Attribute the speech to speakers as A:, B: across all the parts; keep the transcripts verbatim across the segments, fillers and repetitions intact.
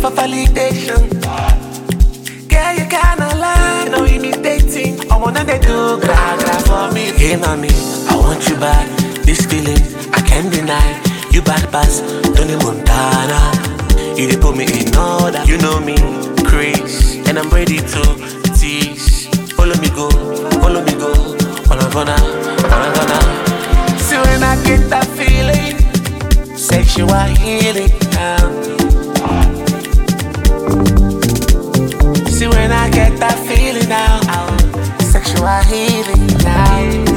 A: for validation. Girl, you kinda lie, no imitating. I wanna they do gra gra for me. Hey mommy, I want you back. This feeling I can't deny. You bad pass, Tony Montana. You dey put me in order. You know me, Chris, and I'm ready to tease. Follow me go, follow me go. All I'm gonna, all I'm gonna. See when I get that feeling, sexual healing now. See when I get that feeling now, sexual healing now.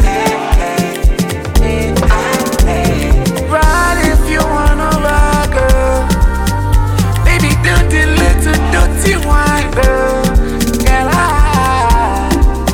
A: Right if you wanna rock, girl. Baby, do the little dirty wine, girl. Girl, I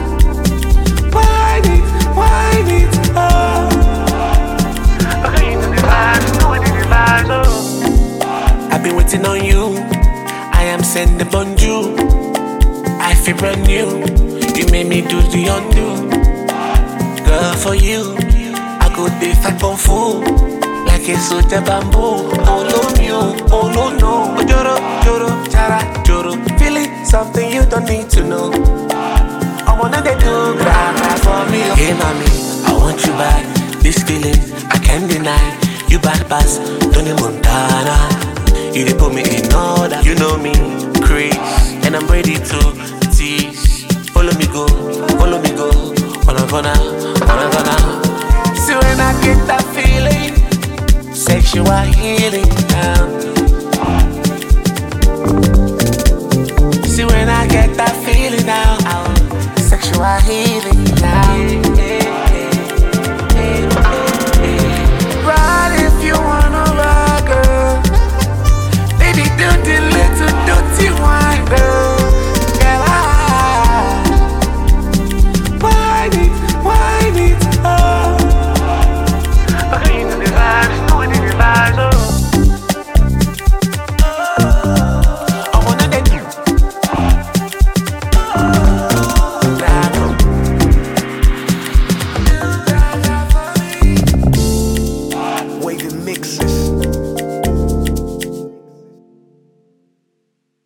A: wine it, wine it, oh. Okay, you know the vibes, know what the vibes, oh. I've been waiting on you. I am sending bonjour. I feel brand new. You made me do the undo. Girl, for you, I go dey fight for fool. Like a soldier bamboo. Oh no, you, oh no, no. Joro, joro, chara, joro. Feeling something you don't need to know. I wanna they do gra gra for me. Hey mommy, I want you back. This feeling I can't deny. You bad pass, Tony Montana. You dey put me in order. You know me, Chris, and I'm ready to tease. Follow me go, follow me go. All I'm gonna, all I'm gonna. See when I get that feeling, sexual healing now. See when I get that feeling now, sexual healing now. Right if you wanna rock, girl. Baby, do the little dirty wine, girl. Girl, I wine it, wine it, oh. Okay, you know the vibes, know what the vibes, oh. I wanna let you.
B: Way to mix this.